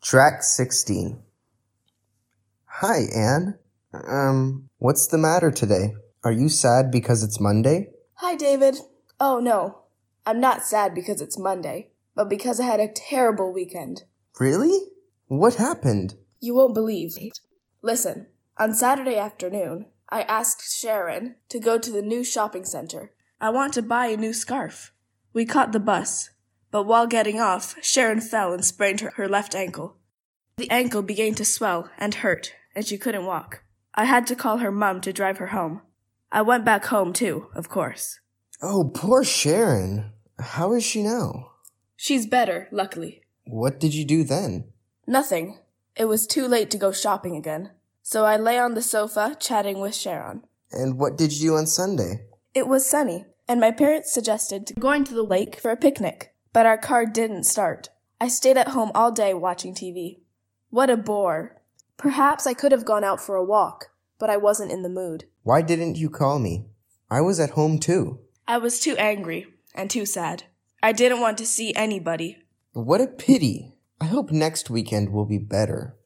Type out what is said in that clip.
Track 16. Hi, Anne. What's the matter today? Are you sad because it's Monday? Hi, David. Oh, no. I'm not sad because it's Monday, but because I had a terrible weekend. Really? What happened? You won't believe. Listen, on Saturday afternoon, I asked Sharon to go to the new shopping center. I want to buy a new scarf. We caught the bus, but while getting off, Sharon fell and sprained her left ankle. The ankle began to swell and hurt, and she couldn't walk. I had to call her mom to drive her home. I went back home too, of course. Oh, poor Sharon. How is she now? She's better, luckily. What did you do then? Nothing. It was too late to go shopping again. So I lay on the sofa chatting with Sharon. And what did you do on Sunday? It was sunny, and my parents suggested going to the lake for a picnic, but our car didn't start. I stayed at home all day watching TV. What a bore. Perhaps I could have gone out for a walk, but I wasn't in the mood. Why didn't you call me? I was at home too. I was too angry and too sad. I didn't want to see anybody. What a pity. I hope next weekend will be better.